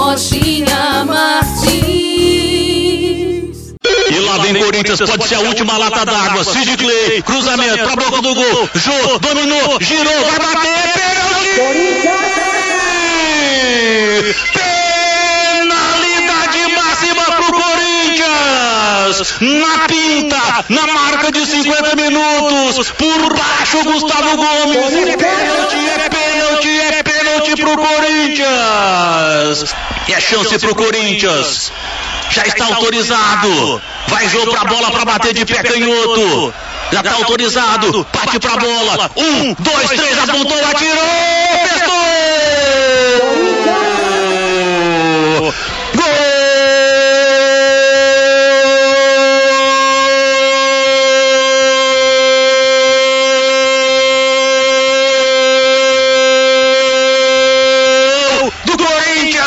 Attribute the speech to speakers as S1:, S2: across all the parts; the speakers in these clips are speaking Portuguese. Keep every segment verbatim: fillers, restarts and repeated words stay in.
S1: Rochinha Martins.
S2: E lá vem Corinthians, pode ser a última lata d'água. Sid Clay, cruzamento pra boca do gol. Jô, dominou, girou, vai bater, pênalti! Penalidade máxima pro Corinthians! Na pinta, na marca de cinquenta minutos, por baixo Gustavo Gomes. É pênalti, é pênalti, é pênalti pro Corinthians! E é chance pro Corinthians. Já está autorizado. Vai Jô pra bola pra bater de pé canhoto. Já está autorizado. Bate pra bola. Um, dois, três, apontou, atirou. Testou. Gol! Do Corinthians!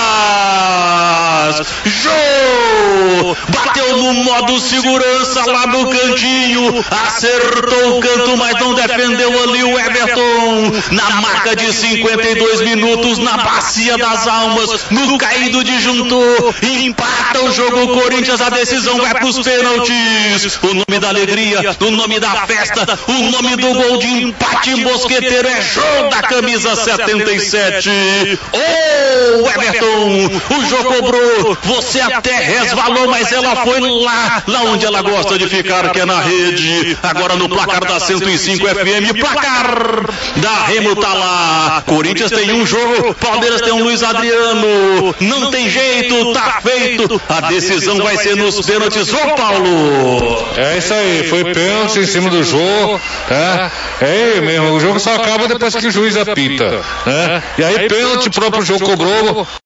S2: Jô! Bateu no modo segurança lá no cantinho, acertou o canto, mas não defendeu ali o Everton. Na marca de cinquenta e dois minutos, na bacia das almas, no caído disjuntor, empata o jogo o Corinthians, a decisão vai para os pênaltis. O nome da alegria, o nome da festa, o nome do gol de empate mosqueteiro é Jô da camisa setenta e sete. Ô, Everton, o Jô cobrou, você até resvalou, mas ela foi lá, lá onde ela gosta de ficar, que é na rede. Agora no placar da cento e cinco F M, placar da Remo tá lá. Corinthians tem um jogo, Palmeiras tem um Luiz Adriano. Não tem jeito, tá feito. A decisão vai ser nos pênaltis. Ô Paulo!
S3: É isso aí, foi pênalti em cima do jogo, né? É mesmo, o jogo só acaba depois que o juiz apita, né? E aí pênalti, o próprio jogo cobrou.